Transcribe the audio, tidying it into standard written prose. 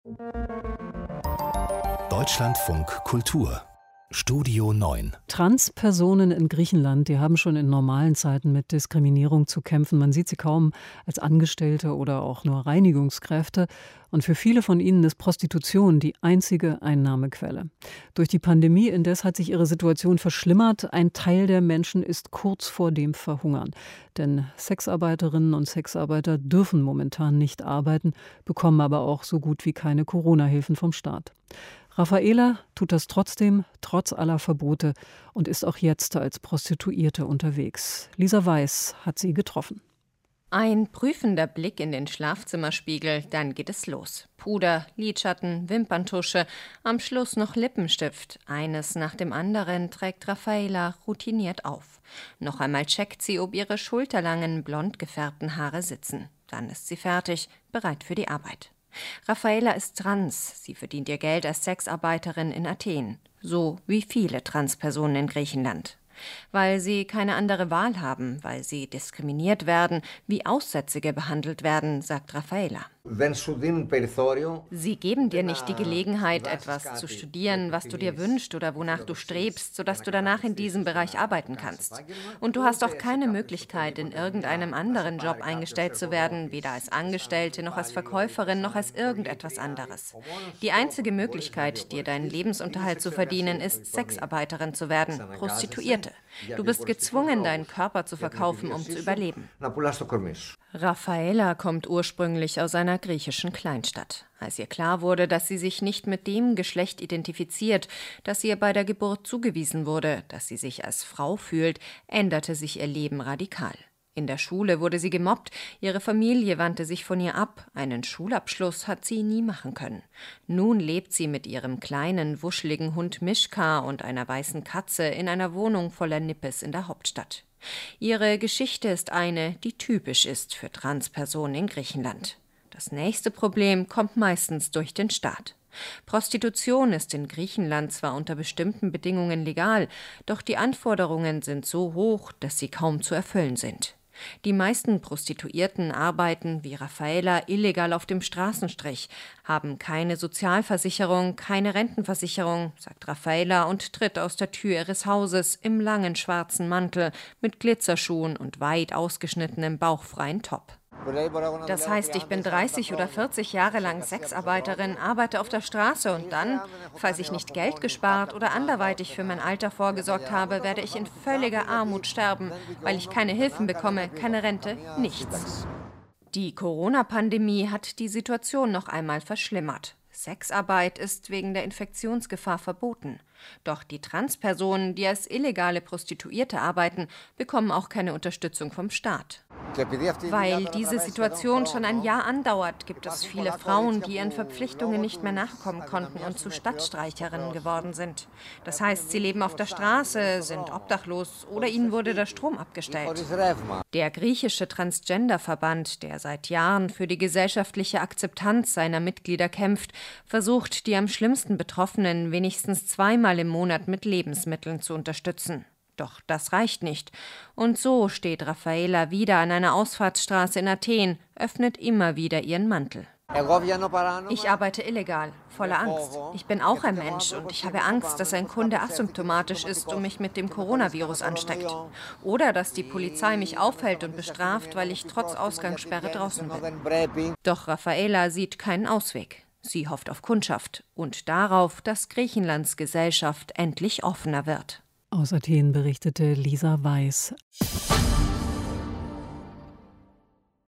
Deutschlandfunk Kultur Studio 9. Transpersonen in Griechenland, die haben schon in normalen Zeiten mit Diskriminierung zu kämpfen. Man sieht sie kaum als Angestellte oder auch nur Reinigungskräfte. Und für viele von ihnen ist Prostitution die einzige Einnahmequelle. Durch die Pandemie indes hat sich ihre Situation verschlimmert. Ein Teil der Menschen ist kurz vor dem Verhungern. Denn Sexarbeiterinnen und Sexarbeiter dürfen momentan nicht arbeiten, bekommen aber auch so gut wie keine Corona-Hilfen vom Staat. Raffaela tut das trotzdem, trotz aller Verbote, und ist auch jetzt als Prostituierte unterwegs. Lisa Weiß hat sie getroffen. Ein prüfender Blick in den Schlafzimmerspiegel, dann geht es los. Puder, Lidschatten, Wimperntusche, am Schluss noch Lippenstift. Eines nach dem anderen trägt Raffaela routiniert auf. Noch einmal checkt sie, ob ihre schulterlangen, blond gefärbten Haare sitzen. Dann ist sie fertig, bereit für die Arbeit. Raffaela ist trans. Sie verdient ihr Geld als Sexarbeiterin in Athen. So wie viele Transpersonen in Griechenland. Weil sie keine andere Wahl haben, weil sie diskriminiert werden, wie Aussätzige behandelt werden, sagt Raffaela. Sie geben dir nicht die Gelegenheit, etwas zu studieren, was du dir wünschst oder wonach du strebst, sodass du danach in diesem Bereich arbeiten kannst. Und du hast auch keine Möglichkeit, in irgendeinem anderen Job eingestellt zu werden, weder als Angestellte noch als Verkäuferin noch als irgendetwas anderes. Die einzige Möglichkeit, dir deinen Lebensunterhalt zu verdienen, ist, Sexarbeiterin zu werden, Prostituierte. Du bist gezwungen, deinen Körper zu verkaufen, um zu überleben. Raffaela kommt ursprünglich aus einer griechischen Kleinstadt. Als ihr klar wurde, dass sie sich nicht mit dem Geschlecht identifiziert, das ihr bei der Geburt zugewiesen wurde, dass sie sich als Frau fühlt, änderte sich ihr Leben radikal. In der Schule wurde sie gemobbt, ihre Familie wandte sich von ihr ab, einen Schulabschluss hat sie nie machen können. Nun lebt sie mit ihrem kleinen, wuscheligen Hund Mischka und einer weißen Katze in einer Wohnung voller Nippes in der Hauptstadt. Ihre Geschichte ist eine, die typisch ist für Transpersonen in Griechenland. Das nächste Problem kommt meistens durch den Staat. Prostitution ist in Griechenland zwar unter bestimmten Bedingungen legal, doch die Anforderungen sind so hoch, dass sie kaum zu erfüllen sind. Die meisten Prostituierten arbeiten, wie Raffaela, illegal auf dem Straßenstrich, haben keine Sozialversicherung, keine Rentenversicherung, sagt Raffaela und tritt aus der Tür ihres Hauses im langen schwarzen Mantel mit Glitzerschuhen und weit ausgeschnittenem bauchfreien Top. Das heißt, ich bin 30 oder 40 Jahre lang Sexarbeiterin, arbeite auf der Straße und dann, falls ich nicht Geld gespart oder anderweitig für mein Alter vorgesorgt habe, werde ich in völliger Armut sterben, weil ich keine Hilfen bekomme, keine Rente, nichts. Die Corona-Pandemie hat die Situation noch einmal verschlimmert. Sexarbeit ist wegen der Infektionsgefahr verboten. Doch die Transpersonen, die als illegale Prostituierte arbeiten, bekommen auch keine Unterstützung vom Staat. Weil diese Situation schon ein Jahr andauert, gibt es viele Frauen, die ihren Verpflichtungen nicht mehr nachkommen konnten und zu Stadtstreicherinnen geworden sind. Das heißt, sie leben auf der Straße, sind obdachlos oder ihnen wurde der Strom abgestellt. Der griechische Transgender-Verband, der seit Jahren für die gesellschaftliche Akzeptanz seiner Mitglieder kämpft, versucht, die am schlimmsten Betroffenen wenigstens zweimal im Monat mit Lebensmitteln zu unterstützen. Doch das reicht nicht. Und so steht Raffaela wieder an einer Ausfahrtsstraße in Athen, öffnet immer wieder ihren Mantel. Ich arbeite illegal, voller Angst. Ich bin auch ein Mensch und ich habe Angst, dass ein Kunde asymptomatisch ist und mich mit dem Coronavirus ansteckt. Oder dass die Polizei mich aufhält und bestraft, weil ich trotz Ausgangssperre draußen bin. Doch Raffaela sieht keinen Ausweg. Sie hofft auf Kundschaft und darauf, dass Griechenlands Gesellschaft endlich offener wird. Aus Athen berichtete Lisa Weiß.